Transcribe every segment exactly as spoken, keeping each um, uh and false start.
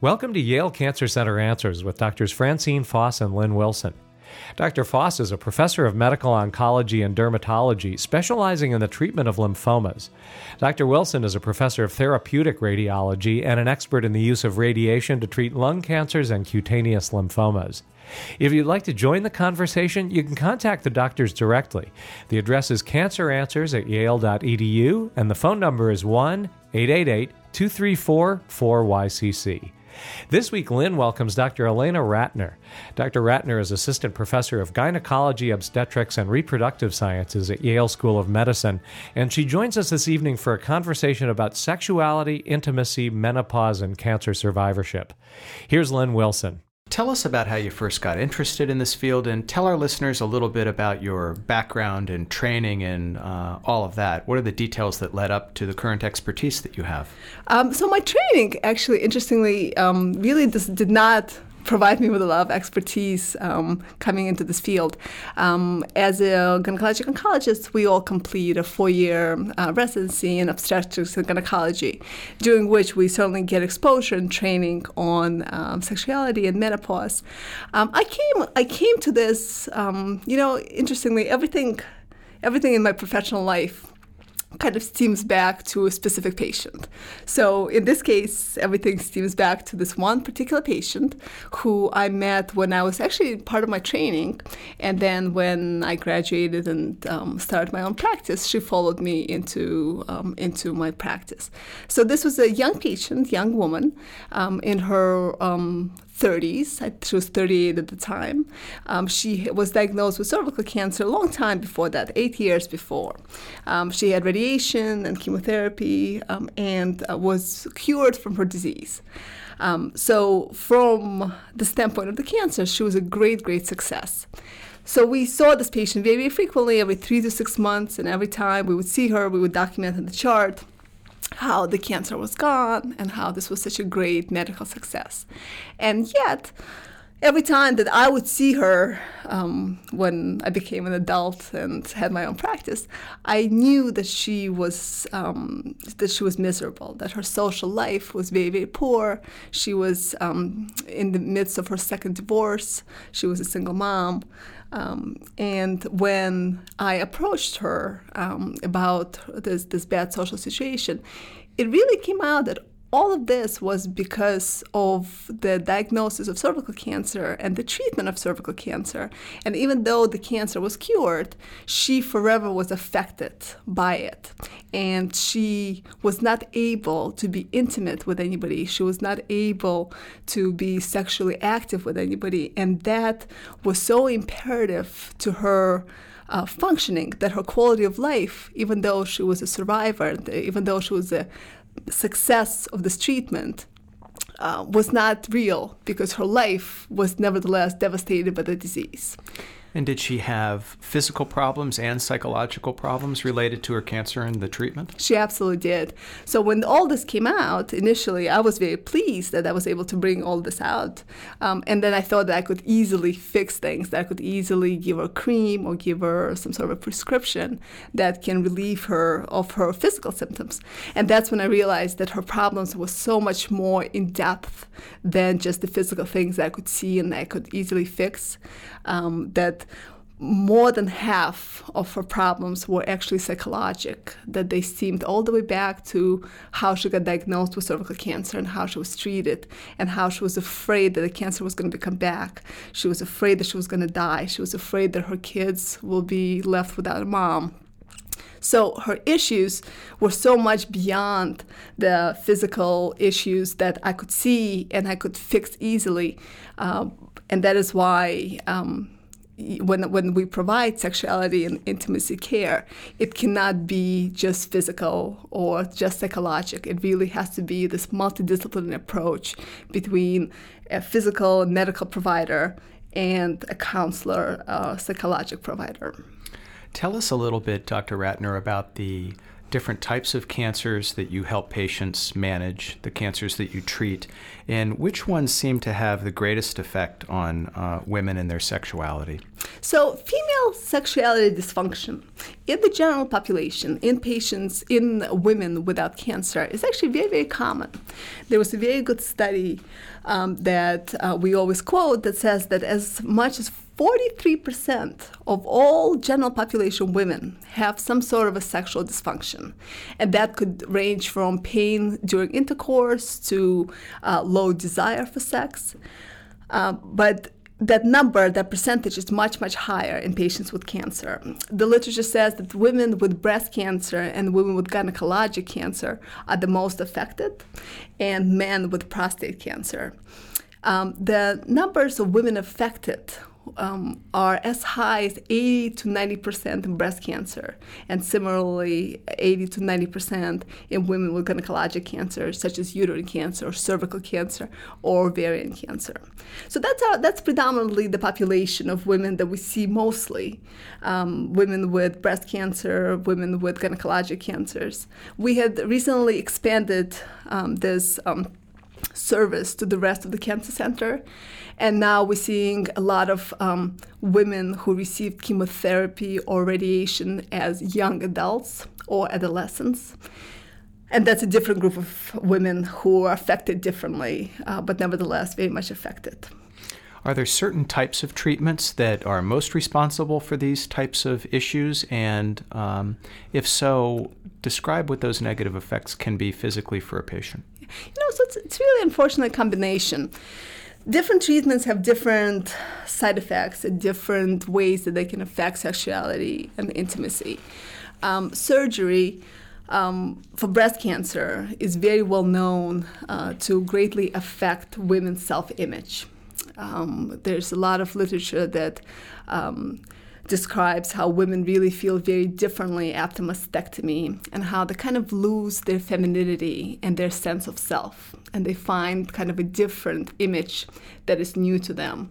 Welcome to Yale Cancer Center Answers with Doctors Francine Foss and Lynn Wilson. Doctor Foss is a professor of medical oncology and dermatology, specializing in the treatment of lymphomas. Doctor Wilson is a professor of therapeutic radiology and an expert in the use of radiation to treat lung cancers and cutaneous lymphomas. If you'd like to join the conversation, you can contact the doctors directly. The address is canceranswers at yale dot e d u, and the phone number is one eight eight eight, two three four, four Y C C. This week, Lynn welcomes Doctor Elena Ratner. Doctor Ratner is Assistant Professor of Gynecology, Obstetrics, and Reproductive Sciences at Yale School of Medicine, and she joins us this evening for a conversation about sexuality, intimacy, menopause, and cancer survivorship. Here's Lynn Wilson. Tell us about how you first got interested in this field, and tell our listeners a little bit about your background and training and uh, all of that. What are the details that led up to the current expertise that you have? Um, so my training, actually, interestingly, um, really this did not provide me with a lot of expertise um, coming into this field. Um, as a gynecologic oncologist, we all complete a four-year uh, residency in obstetrics and gynecology, during which we certainly get exposure and training on um, sexuality and menopause. Um, I came, I came to this, um, you know, interestingly, everything, everything in my professional life kind of steams back to a specific patient. So in this case, everything steams back to this one particular patient who I met when I was actually part of my training. And then when I graduated and um, started my own practice, she followed me into um, into my practice. So this was a young patient, young woman um, in her um, thirties. She was thirty-eight at the time. Um, she was diagnosed with cervical cancer a long time before that, eight years before. Um, she had radiation and chemotherapy um, and uh, was cured from her disease. Um, so from the standpoint of the cancer, she was a great, great success. So we saw this patient very, very frequently, every three to six months, and every time we would see her, we would document in the chart how the cancer was gone and how this was such a great medical success. And yet, every time that I would see her um, when I became an adult and had my own practice, I knew that she was um, that she was miserable, that her social life was very, very poor. She was um, in the midst of her second divorce. She was a single mom. Um, and when I approached her um, about this, this bad social situation, it really came out that all of this was because of the diagnosis of cervical cancer and the treatment of cervical cancer. And even though the cancer was cured, she forever was affected by it. And she was not able to be intimate with anybody. She was not able to be sexually active with anybody. And that was so imperative to her Uh, functioning, that her quality of life, even though she was a survivor, even though she was a success of this treatment, uh, was not real, because her life was nevertheless devastated by the disease. And did she have physical problems and psychological problems related to her cancer and the treatment? She absolutely did. So when all this came out, initially I was very pleased that I was able to bring all this out. Um, and then I thought that I could easily fix things, that I could easily give her cream or give her some sort of prescription that can relieve her of her physical symptoms. And that's when I realized that her problems were so much more in depth than just the physical things that I could see and that I could easily fix. Um, that more than half of her problems were actually psychologic, that they stemmed all the way back to how she got diagnosed with cervical cancer and how she was treated and how she was afraid that the cancer was going to come back. She was afraid that she was going to die. She was afraid that her kids will be left without a mom. So her issues were so much beyond the physical issues that I could see and I could fix easily. Uh, and that is why um, when when we provide sexuality and intimacy care, it cannot be just physical or just psychological. It really has to be this multidisciplinary approach between a physical and medical provider and a counselor, a psychological provider. Tell us a little bit, Doctor Ratner, about the different types of cancers that you help patients manage, the cancers that you treat, and which ones seem to have the greatest effect on uh, women and their sexuality? So female sexuality dysfunction in the general population, in patients, in women without cancer, is actually very, very common. There was a very good study um, that uh, we always quote that says that as much as forty-three percent of all general population women have some sort of a sexual dysfunction. And that could range from pain during intercourse to uh, low desire for sex. Uh, but that number, that percentage is much, much higher in patients with cancer. The literature says that women with breast cancer and women with gynecologic cancer are the most affected, and men with prostate cancer. Um, the numbers of women affected Um, are as high as eighty to ninety percent in breast cancer, and similarly eighty to ninety percent in women with gynecologic cancer, such as uterine cancer, or cervical cancer, or ovarian cancer. So that's our, that's predominantly the population of women that we see mostly, um, women with breast cancer, women with gynecologic cancers. We had recently expanded um, this um, service to the rest of the cancer center. And now we're seeing a lot of um, women who received chemotherapy or radiation as young adults or adolescents. And that's a different group of women who are affected differently, uh, but nevertheless very much affected. Are there certain types of treatments that are most responsible for these types of issues? And um, if so, describe what those negative effects can be physically for a patient. You know, so it's, it's really unfortunate combination. Different treatments have different side effects and different ways that they can affect sexuality and intimacy. Um, surgery um, for breast cancer is very well known uh, to greatly affect women's self-image. Um, there's a lot of literature that um, describes how women really feel very differently after mastectomy and how they kind of lose their femininity and their sense of self. And they find kind of a different image that is new to them.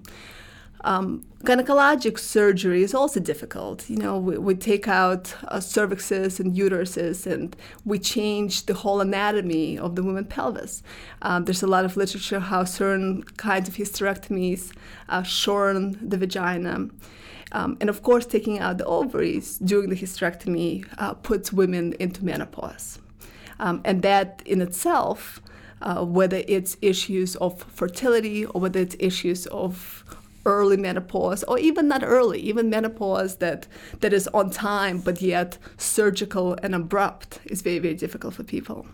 Um, gynecologic surgery is also difficult. You know, we, we take out uh, cervixes and uteruses, and we change the whole anatomy of the woman's pelvis. Um, there's a lot of literature how certain kinds of hysterectomies uh, shorten the vagina. Um, and of course, taking out the ovaries during the hysterectomy uh, puts women into menopause. Um, and that in itself, uh, whether it's issues of fertility or whether it's issues of early menopause, or even not early, even menopause that, that is on time but yet surgical and abrupt, is very, very difficult for people.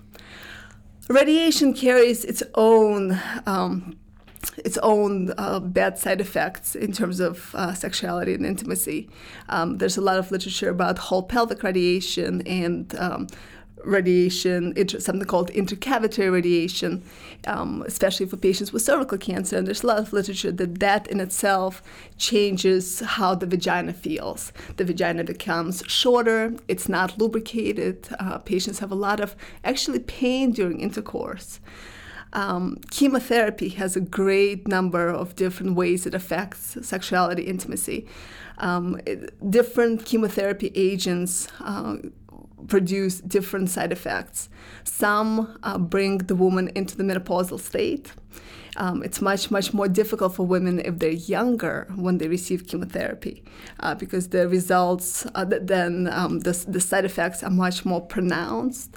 Radiation carries its own um, its own uh, bad side effects in terms of uh, sexuality and intimacy. Um, there's a lot of literature about whole pelvic radiation and um, radiation, inter- something called intercavitary radiation, um, especially for patients with cervical cancer. And there's a lot of literature that that in itself changes how the vagina feels. The vagina becomes shorter, it's not lubricated. Uh, patients have a lot of actually pain during intercourse. Um, chemotherapy has a great number of different ways it affects sexuality, intimacy. Um, it, different chemotherapy agents uh, produce different side effects. Some uh, bring the woman into the menopausal state. Um, it's much, much more difficult for women if they're younger when they receive chemotherapy uh, because the results, uh, then um, the, the side effects are much more pronounced.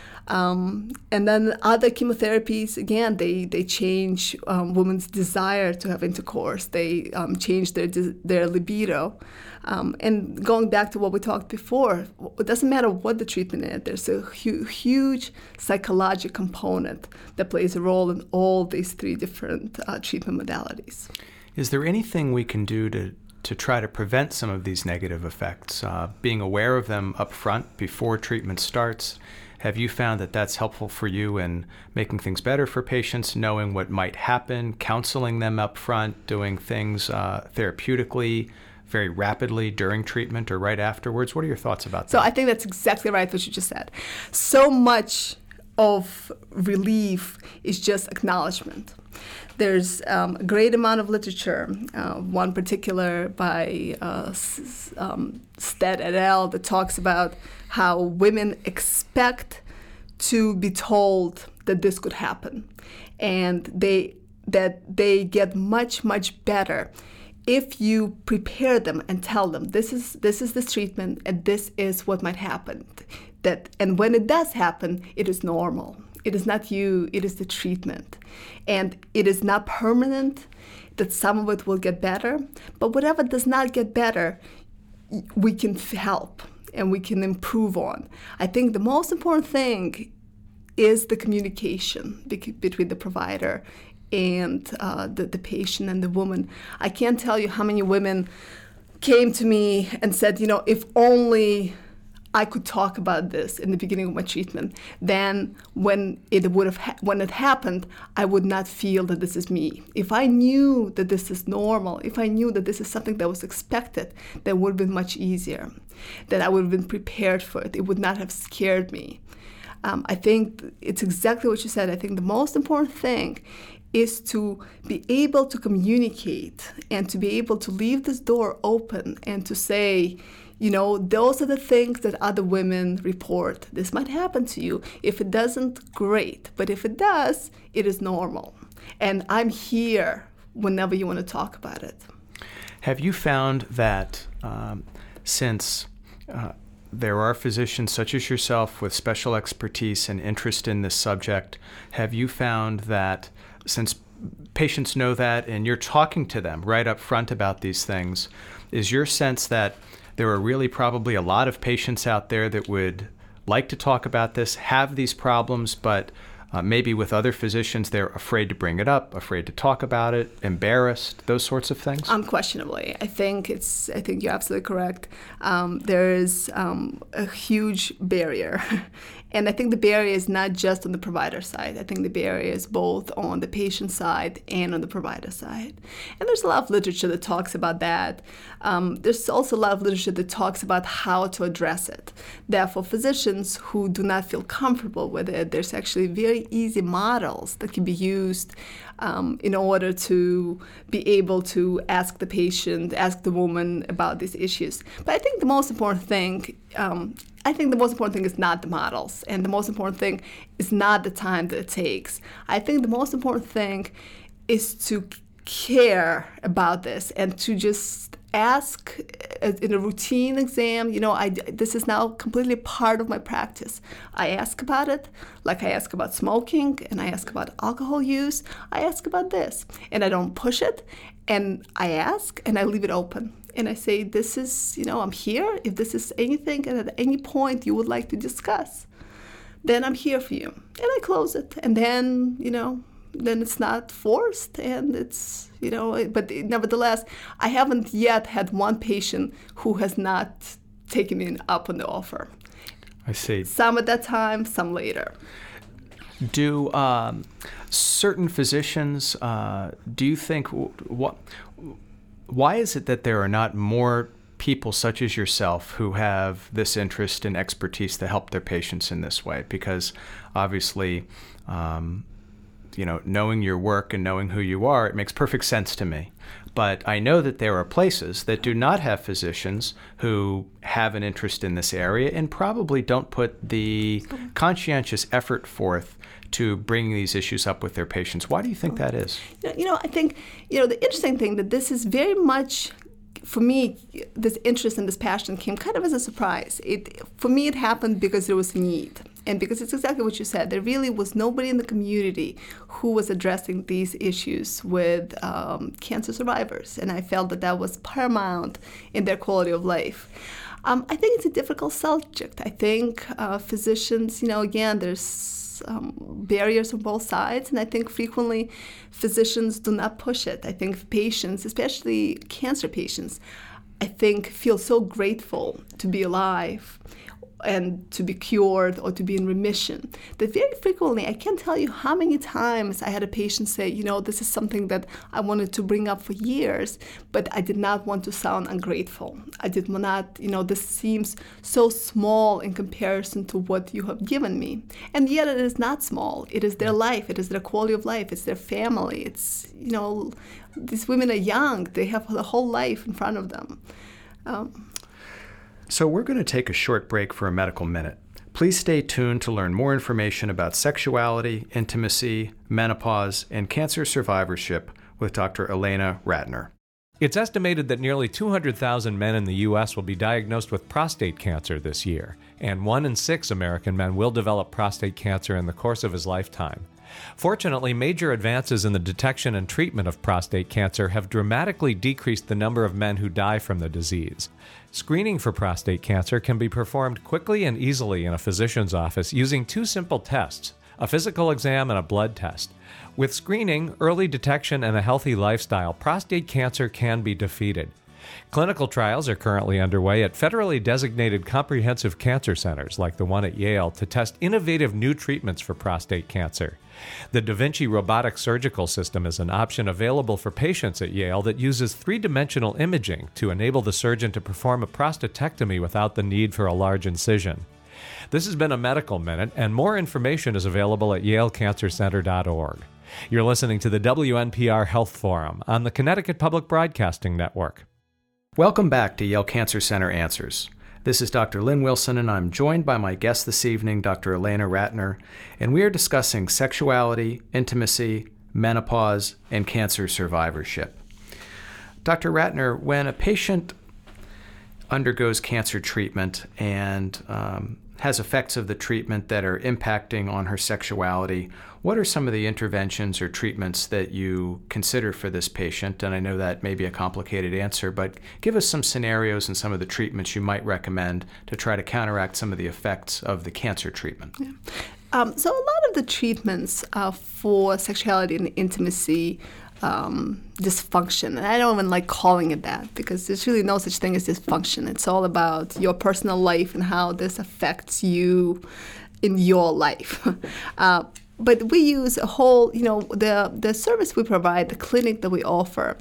Um, and then other chemotherapies, again, they, they change um, women's desire to have intercourse. They um, change their their libido. Um, and going back to what we talked before, it doesn't matter what the treatment is. There's a hu- huge psychological component that plays a role in all these three different uh, treatment modalities. Is there anything we can do to to try to prevent some of these negative effects, uh, being aware of them up front before treatment starts? Have you found that that's helpful for you in making things better for patients, knowing what might happen, counseling them up front, doing things uh, therapeutically, very rapidly during treatment or right afterwards? What are your thoughts about that? So I think that's exactly right what you just said. So much of relief is just acknowledgement. there's um, a great amount of literature, uh, one particular by uh, S- um, Stead et al. That talks about how women expect to be told that this could happen, and they that they get much, much better if you prepare them and tell them this is this is the treatment and this is what might happen. That and when it does happen, it is normal. It is not you, it is the treatment. And it is not permanent, that some of it will get better. But whatever does not get better, we can help and we can improve on. I think the most important thing is the communication between the provider and uh, the, the patient and the woman. I can't tell you how many women came to me and said, you know, if only I could talk about this in the beginning of my treatment, then when it would have ha- when it happened, I would not feel that this is me. If I knew that this is normal, if I knew that this is something that was expected, that would have been much easier. That I would have been prepared for it. It would not have scared me. Um, I think it's exactly what you said. I think the most important thing is to be able to communicate and to be able to leave this door open and to say, you know, those are the things that other women report. This might happen to you. If it doesn't, great. But if it does, it is normal. And I'm here whenever you want to talk about it. Have you found that um, since uh, there are physicians such as yourself with special expertise and interest in this subject, have you found that since patients know that and you're talking to them right up front about these things, is your sense that there are really probably a lot of patients out there that would like to talk about this, have these problems, but uh, maybe with other physicians they're afraid to bring it up, afraid to talk about it, embarrassed, those sorts of things? Unquestionably. I think it's. I think you're absolutely correct. Um, there is um, a huge barrier. And I think the barrier is not just on the provider side. I think the barrier is both on the patient side and on the provider side. And there's a lot of literature that talks about that. Um, there's also a lot of literature that talks about how to address it. Therefore, physicians who do not feel comfortable with it, there's actually very easy models that can be used um, in order to be able to ask the patient, ask the woman about these issues. But I think the most important thing um, I think the most important thing is not the models, and the most important thing is not the time that it takes. I think the most important thing is to care about this and to just ask in a routine exam. You know, I, this is now completely part of my practice. I ask about it, like I ask about smoking, and I ask about alcohol use. I ask about this, and I don't push it, and I ask, and I leave it open. And I say, this is, you know, I'm here. If this is anything and at any point you would like to discuss, then I'm here for you. And I close it. And then, you know, then it's not forced. And it's, you know, but nevertheless, I haven't yet had one patient who has not taken me up on the offer. I see. Some at that time, some later. Do um, certain physicians, uh, do you think, what? Why is it that there are not more people such as yourself who have this interest and expertise to help their patients in this way? Because obviously, um, you know, knowing your work and knowing who you are, it makes perfect sense to me. But I know that there are places that do not have physicians who have an interest in this area and probably don't put the conscientious effort forth to bring these issues up with their patients. Why do you think that is? You know, I think, you know, the interesting thing that this is very much, for me, this interest and this passion came kind of as a surprise. It, for me, it happened because there was a need. And because it's exactly what you said, there really was nobody in the community who was addressing these issues with um, cancer survivors. And I felt that that was paramount in their quality of life. Um, I think it's a difficult subject. I think uh, physicians, you know, again, there's Um, barriers on both sides, and I think frequently physicians do not push it. I think patients, especially cancer patients, I think feel so grateful to be alive and to be cured or to be in remission. That very frequently, I can't tell you how many times I had a patient say, you know, this is something that I wanted to bring up for years, but I did not want to sound ungrateful. I did not, you know, this seems so small in comparison to what you have given me. And yet it is not small. It is their life. It is their quality of life. It's their family. It's, you know, these women are young. They have the whole life in front of them. Um, So we're going to take a short break for a medical minute. Please stay tuned to learn more information about sexuality, intimacy, menopause, and cancer survivorship with Doctor Elena Ratner. It's estimated that nearly two hundred thousand men in the U S will be diagnosed with prostate cancer this year, and one in six American men will develop prostate cancer in the course of his lifetime. Fortunately, major advances in the detection and treatment of prostate cancer have dramatically decreased the number of men who die from the disease. Screening for prostate cancer can be performed quickly and easily in a physician's office using two simple tests, a physical exam and a blood test. With screening, early detection, and a healthy lifestyle, prostate cancer can be defeated. Clinical trials are currently underway at federally designated comprehensive cancer centers like the one at Yale to test innovative new treatments for prostate cancer. The Da Vinci robotic surgical system is an option available for patients at Yale that uses three-dimensional imaging to enable the surgeon to perform a prostatectomy without the need for a large incision. This has been a Medical Minute, and more information is available at yale cancer center dot org. You're listening to the W N P R Health Forum on the Connecticut Public Broadcasting Network. Welcome back to Yale Cancer Center Answers. This is Doctor Lynn Wilson, and I'm joined by my guest this evening, Doctor Elena Ratner, and we are discussing sexuality, intimacy, menopause, and cancer survivorship. Doctor Ratner, when a patient undergoes cancer treatment and um, has effects of the treatment that are impacting on her sexuality, what are some of the interventions or treatments that you consider for this patient? And I know that may be a complicated answer, but give us some scenarios and some of the treatments you might recommend to try to counteract some of the effects of the cancer treatment. Yeah. Um, so a lot of the treatments uh, for sexuality and intimacy um, dysfunction, and I don't even like calling it that because there's really no such thing as dysfunction. It's all about your personal life and how this affects you in your life. uh, But we use a whole, you know, the, the service we provide, the clinic that we offer,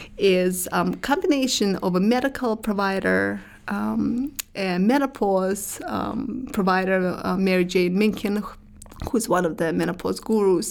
is a um, combination of a medical provider, um, a menopause um, provider, uh, Mary Jane Minkin, who's one of the menopause gurus,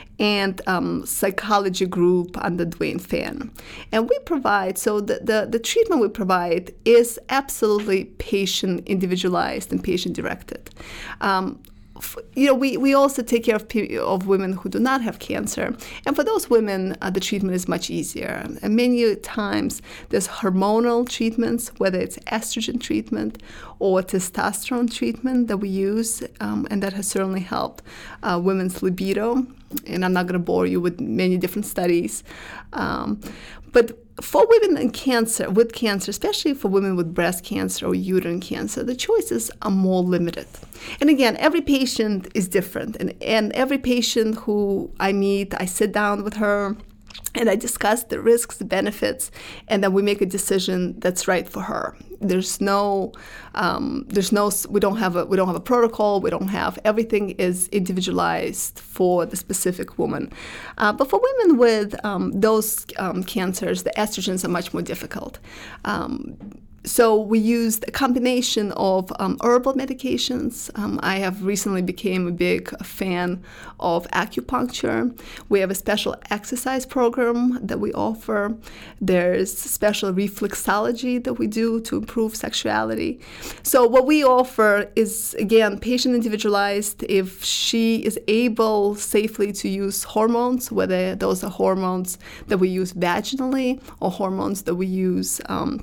and um, psychology group under Dwayne Fan. And we provide, so the, the, the treatment we provide is absolutely patient individualized and patient directed. Um, You know, we, we also take care of of women who do not have cancer. And for those women, uh, the treatment is much easier. And many times there's hormonal treatments, whether it's estrogen treatment or testosterone treatment that we use, um, and that has certainly helped uh, women's libido. And I'm not going to bore you with many different studies. Um, but for women in cancer, with cancer, especially for women with breast cancer or uterine cancer, the choices are more limited. And again, every patient is different. And, and every patient who I meet, I sit down with her and I discuss the risks, the benefits, and then we make a decision that's right for her. There's no, um, there's no, we don't have a, we don't have a protocol. We don't have, everything is individualized for the specific woman. Uh, but for women with um, those um, cancers, the estrogens are much more difficult. Um, So we used a combination of um, herbal medications. Um, I have recently became a big fan of acupuncture. We have a special exercise program that we offer. There's special reflexology that we do to improve sexuality. So what we offer is, again, patient individualized. If she is able safely to use hormones, whether those are hormones that we use vaginally or hormones that we use um,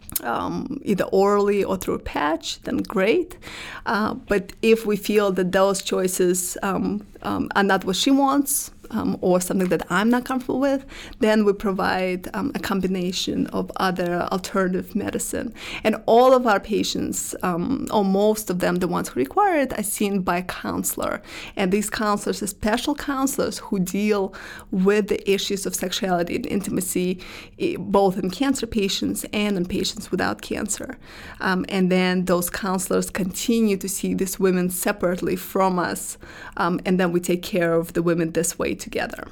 Um, either orally or through a patch, then great. Uh, but if we feel that those choices um, um, are not what she wants, um, or something that I'm not comfortable with, then we provide um, a combination of other alternative medicine. And all of our patients, um, or most of them, the ones who require it, are seen by a counselor. And these counselors are special counselors who deal with the issues of sexuality and intimacy, both in cancer patients and in patients without cancer. Um, and then those counselors continue to see these women separately from us, um, and then we take care of the women this way together.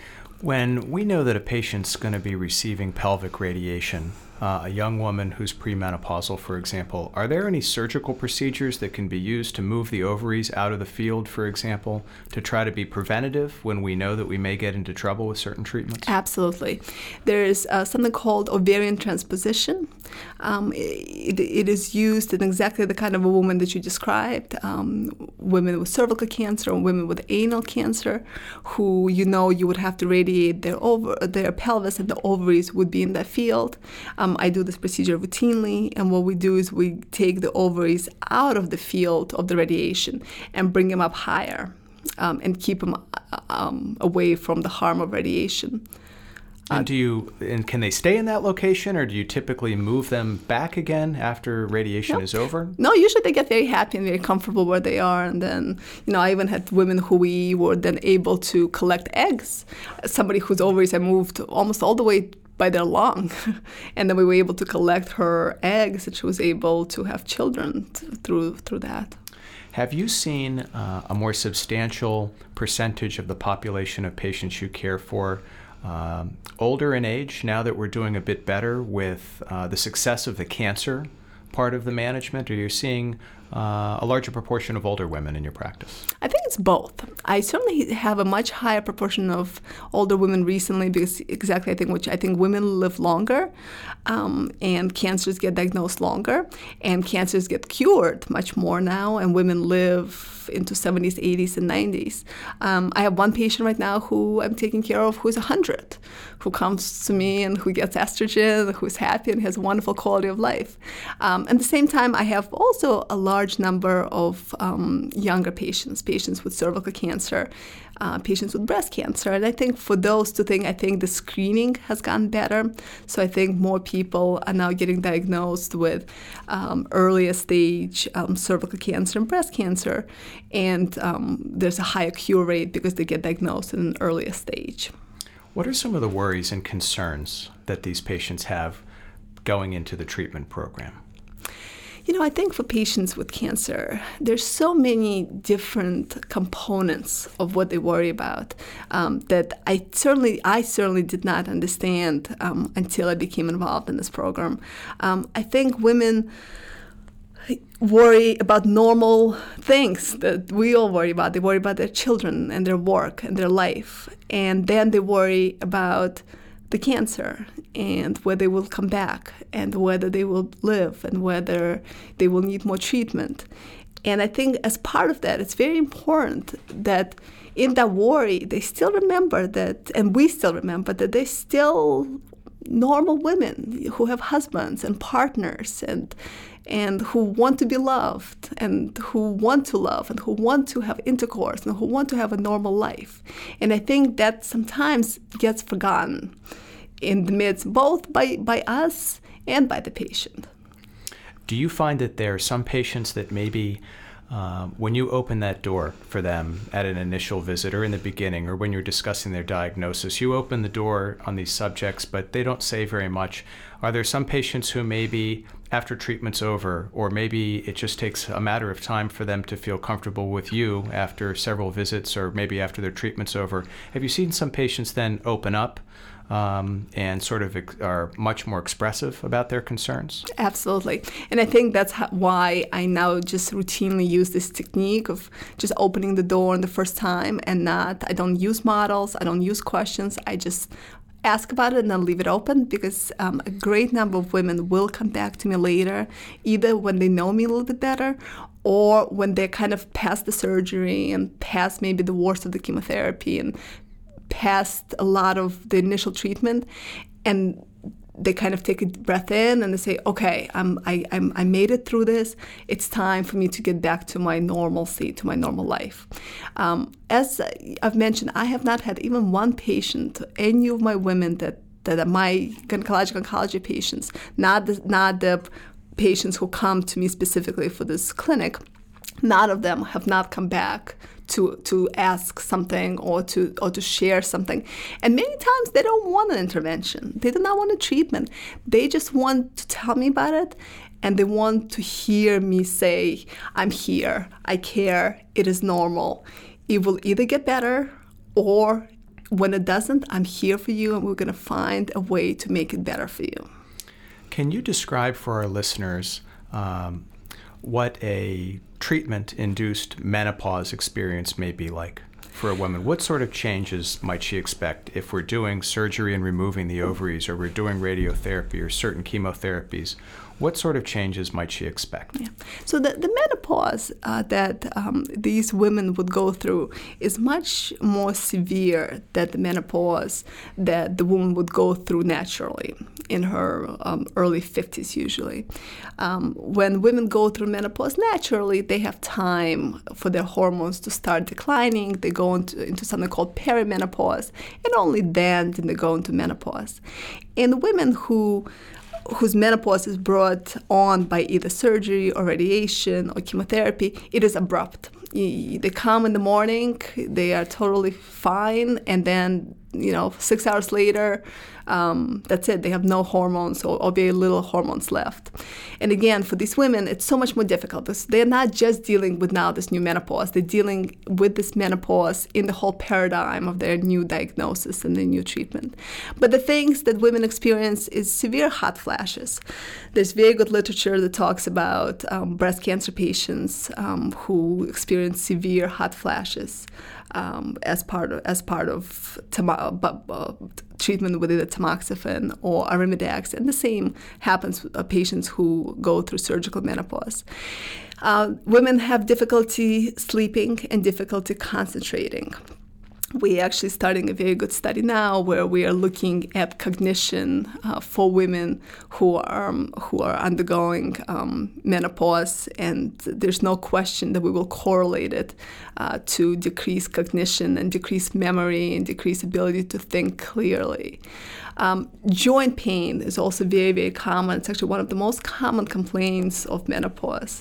When we know that a patient's going to be receiving pelvic radiation, uh, a young woman who's premenopausal, for example, are there any surgical procedures that can be used to move the ovaries out of the field, for example, to try to be preventative when we know that we may get into trouble with certain treatments? Absolutely. There is uh, something called ovarian transposition. Um, it, it is used in exactly the kind of a woman that you described, um, women with cervical cancer or women with anal cancer, who you know you would have to radiate their over, their pelvis, and the ovaries would be in that field. Um, I do this procedure routinely, and what we do is we take the ovaries out of the field of the radiation and bring them up higher, um, and keep them um, away from the harm of radiation. And do you and can they stay in that location, or do you typically move them back again after radiation no. is over? No, usually they get very happy and very comfortable where they are. And then, you know, I even had women who we were then able to collect eggs. Somebody whose ovaries had moved almost all the way by their lung. And then we were able to collect her eggs, and she was able to have children t- through through that. Have you seen uh, a more substantial percentage of the population of patients you care for Um, older in age, now that we're doing a bit better with uh, the success of the cancer part of the management, or you're seeing uh, a larger proportion of older women in your practice? I think it's both. I certainly have a much higher proportion of older women recently because exactly I think which I think women live longer, um, and cancers get diagnosed longer, and cancers get cured much more now, and women live into seventies, eighties, and nineties. Um, I have one patient right now who I'm taking care of who's one hundred, who comes to me and who gets estrogen, who's happy and has a wonderful quality of life. Um, at the same time, I have also a large number of um, younger patients, patients with cervical cancer, uh, patients with breast cancer. And I think for those two things, I think the screening has gotten better. So I think more people are now getting diagnosed with um, earlier stage um, cervical cancer and breast cancer. And um, there's a higher cure rate because they get diagnosed in an earlier stage. What are some of the worries and concerns that these patients have going into the treatment program? You know, I think for patients with cancer, there's so many different components of what they worry about um, that I certainly, I certainly did not understand um, until I became involved in this program. Um, I think women worry about normal things that we all worry about. They worry about their children and their work and their life. And then they worry about the cancer and whether they will come back and whether they will live and whether they will need more treatment. And I think as part of that, it's very important that in that worry, they still remember that, and we still remember that they're still normal women who have husbands and partners and and who want to be loved and who want to love and who want to have intercourse and who want to have a normal life. And I think that sometimes gets forgotten in the midst, both by, by us and by the patient. Do you find that there are some patients that maybe uh, when you open that door for them at an initial visit or in the beginning or when you're discussing their diagnosis, you open the door on these subjects, but they don't say very much? Are there some patients who maybe after treatment's over, or maybe it just takes a matter of time for them to feel comfortable with you after several visits, or maybe after their treatment's over? Have you seen some patients then open up um, and sort of ex- are much more expressive about their concerns? Absolutely. And I think that's how, why I now just routinely use this technique of just opening the door on the first time and not, I don't use models, I don't use questions, I just ask about it and then leave it open, because um, a great number of women will come back to me later, either when they know me a little bit better or when they're kind of past the surgery and past maybe the worst of the chemotherapy and past a lot of the initial treatment. And they kind of take a breath in and they say, okay, I'm, I, I'm, I made it through this. It's time for me to get back to my normalcy, to my normal life. Um, as I've mentioned, I have not had even one patient, any of my women that, that are my gynecologic oncology patients, not the, not the patients who come to me specifically for this clinic, none of them have not come back to to ask something or to or to share something. And many times they don't want an intervention. They do not want a treatment. They just want to tell me about it, and they want to hear me say, I'm here, I care, it is normal. It will either get better, or when it doesn't, I'm here for you, and we're going to find a way to make it better for you. Can you describe for our listeners um, what a treatment-induced menopause experience may be like for a woman? What sort of changes might she expect if we're doing surgery and removing the ovaries, or we're doing radiotherapy or certain chemotherapies? What sort of changes might she expect? Yeah. So the, the menopause uh, that um, these women would go through is much more severe than the menopause that the woman would go through naturally in her um, early fifties usually. Um, when women go through menopause naturally, they have time for their hormones to start declining. They go into, into something called perimenopause, and only then do they go into menopause. And women who whose menopause is brought on by either surgery or radiation or chemotherapy, it is abrupt. They come in the morning, they are totally fine, and then, you know, six hours later, um, that's it. They have no hormones or, or very little hormones left. And again, for these women, it's so much more difficult. They're not just dealing with now this new menopause. They're dealing with this menopause in the whole paradigm of their new diagnosis and their new treatment. But the things that women experience is severe hot flashes. There's very good literature that talks about um, breast cancer patients um, who experience severe hot flashes um, as part of, as part of tam- uh, treatment with either tamoxifen or arimidex, and the same happens with uh, patients who go through surgical menopause. Uh, women have difficulty sleeping and difficulty concentrating. We're actually starting a very good study now where we are looking at cognition uh, for women who are um, who are undergoing um, menopause, and there's no question that we will correlate it uh, to decreased cognition and decreased memory and decreased ability to think clearly. Um, joint pain is also very, very common. It's actually one of the most common complaints of menopause.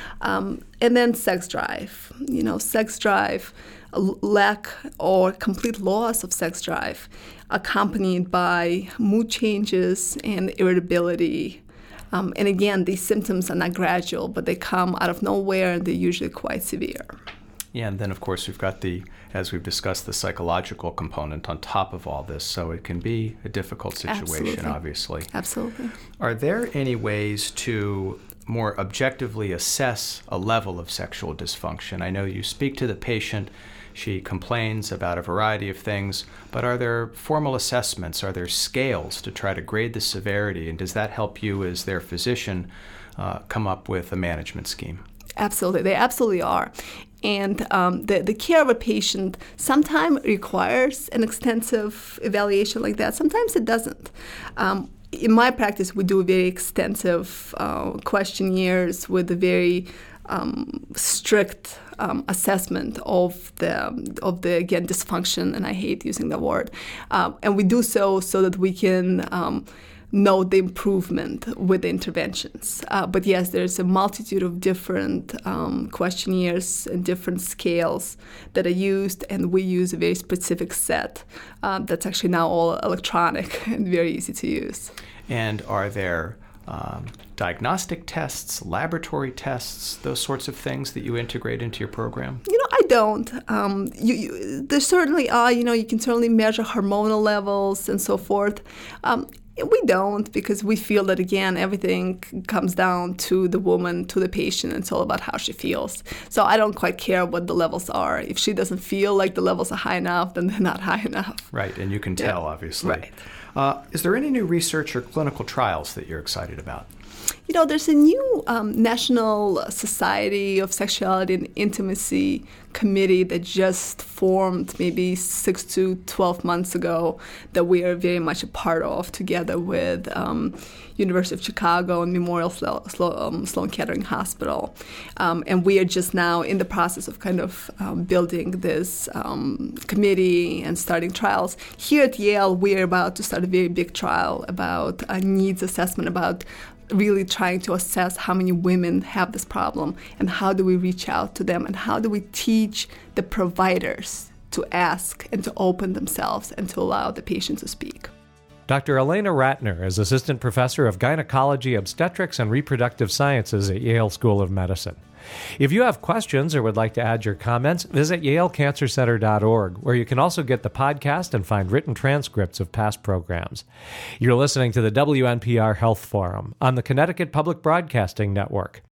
Um, and then sex drive. You know, sex drive, lack or complete loss of sex drive, accompanied by mood changes and irritability. Um, and again, these symptoms are not gradual, but they come out of nowhere, and they're usually quite severe. Yeah, and then, of course, we've got the, as we've discussed, the psychological component on top of all this, so it can be a difficult situation, Absolutely. obviously. Absolutely. Are there any ways to more objectively assess a level of sexual dysfunction? I know you speak to the patient, she complains about a variety of things, but are there formal assessments, are there scales to try to grade the severity, and does that help you as their physician uh, come up with a management scheme? Absolutely, they absolutely are. And um, the, the care of a patient sometimes requires an extensive evaluation like that. Sometimes it doesn't. Um, in my practice, we do very extensive uh, questionnaires with a very um, strict um, assessment of the of the again dysfunction, and I hate using that word. Uh, and we do so so that we can Um, note the improvement with the interventions. Uh, but yes, there's a multitude of different um, questionnaires and different scales that are used, and we use a very specific set uh, that's actually now all electronic and very easy to use. And are there um, diagnostic tests, laboratory tests, those sorts of things that you integrate into your program? You know, I don't. Um, you, you, there certainly are. You know, you can certainly measure hormonal levels and so forth. Um, We don't, because we feel that, again, everything comes down to the woman, to the patient. It's all about how she feels. So I don't quite care what the levels are. If she doesn't feel like the levels are high enough, then they're not high enough. Right, and you can tell, Yeah. obviously. Right. Uh, is there any new research or clinical trials that you're excited about? You know, there's a new um, National Society of Sexuality and Intimacy committee that just formed maybe six to twelve months ago that we are very much a part of, together with um, University of Chicago and Memorial Slo- Slo- um, Sloan Kettering Hospital. Um, and we are just now in the process of kind of um, building this um, committee and starting trials. Here at Yale, we are about to start a very big trial about a needs assessment, about really trying to assess how many women have this problem and how do we reach out to them and how do we teach the providers to ask and to open themselves and to allow the patient to speak. Doctor Elena Ratner is Assistant Professor of Gynecology, Obstetrics, and Reproductive Sciences at Yale School of Medicine. If you have questions or would like to add your comments, visit yale cancer center dot org, where you can also get the podcast and find written transcripts of past programs. You're listening to the W N P R Health Forum on the Connecticut Public Broadcasting Network.